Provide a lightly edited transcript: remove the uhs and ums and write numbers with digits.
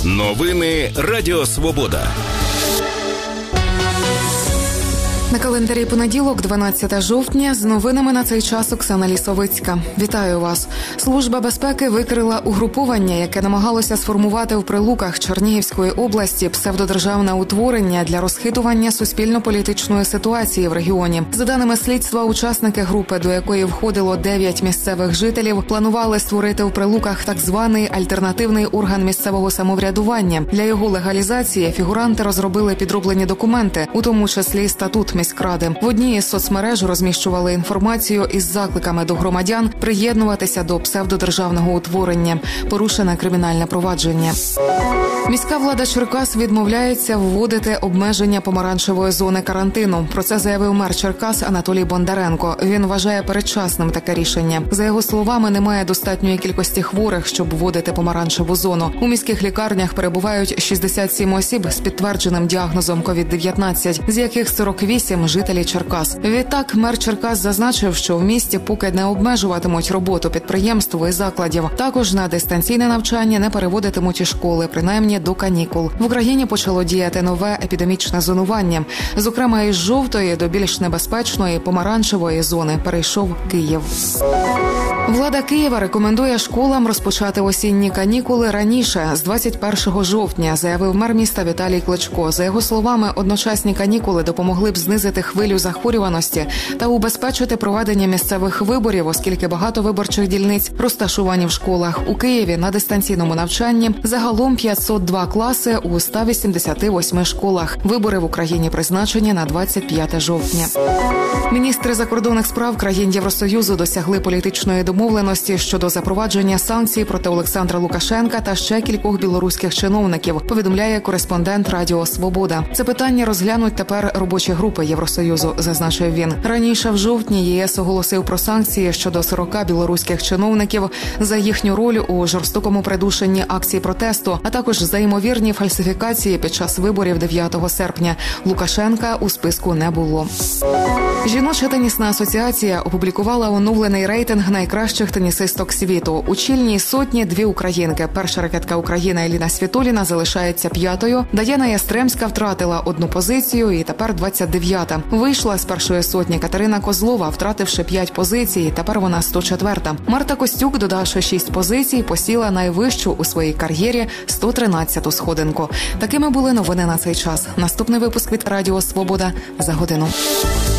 Новини Радіо Свобода. На календарі понеділок, 12 жовтня, з новинами на цей час Оксана Лісовицька. Вітаю вас. Служба безпеки викрила угруповання, яке намагалося сформувати в Прилуках Чернігівської області псевдодержавне утворення для розхитування суспільно-політичної ситуації в регіоні. За даними слідства, учасники групи, до якої входило 9 місцевих жителів, планували створити в Прилуках так званий альтернативний орган місцевого самоврядування. Для його легалізації фігуранти розробили підроблені документи, у тому числі статут міськради. В одній із соцмереж розміщували інформацію із закликами до громадян приєднуватися до псевдодержавного утворення. Порушене кримінальне провадження. Міська влада Черкас відмовляється вводити обмеження помаранчевої зони карантину. Про це заявив мер Черкас Анатолій Бондаренко. Він вважає передчасним таке рішення. За його словами, немає достатньої кількості хворих, щоб вводити помаранчеву зону. У міських лікарнях перебувають 67 осіб з підтвердженим діагнозом COVID-19, з яких 48 жителі Черкас. Відтак, мер Черкас зазначив, що в місті поки не обмежуватимуть роботу підприємств і закладів. Також на дистанційне навчання не переводитимуть і школи, принаймні до канікул. В Україні почало діяти нове епідемічне зонування. Зокрема, із жовтої до більш небезпечної помаранчевої зони перейшов Київ. Влада Києва рекомендує школам розпочати осінні канікули раніше, з 21 жовтня, заявив мер міста Віталій Кличко. За його словами, одночасні канікули допомогли б знизити хвилю захворюваності та убезпечити проведення місцевих виборів, оскільки багато виборчих дільниць розташовані в школах. У Києві на дистанційному навчанні загалом 502 класи у 188 школах. Вибори в Україні призначені на 25 жовтня. Міністри закордонних справ країн Євросоюзу досягли політичної домовленості щодо запровадження санкцій проти Олександра Лукашенка та ще кількох білоруських чиновників, повідомляє кореспондент Радіо Свобода. Це питання розглянуть тепер робочі групи Євросоюзу, зазначив він. Раніше в жовтні ЄС оголосив про санкції щодо 40 білоруських чиновників за їхню роль у жорстокому придушенні акцій протесту, а також за ймовірні фальсифікації під час виборів 9 серпня. Лукашенка у списку не було. Жіноча тенісна асоціація опублікувала оновлений рейтинг найкращих тенісисток світу. У чільній сотні 2 українки. Перша ракетка України Еліна Світоліна залишається 5-ю. Даяна Ястремська втратила 1 позицію і тепер 29-та. Вийшла з першої сотні Катерина Козлова, втративши 5 позицій, тепер вона 104-та. Марта Костюк, додавши 6 позицій, посіла найвищу у своїй кар'єрі 113-ту сходинку. Такими були новини на цей час. Наступний випуск від Радіо Свобода за годину.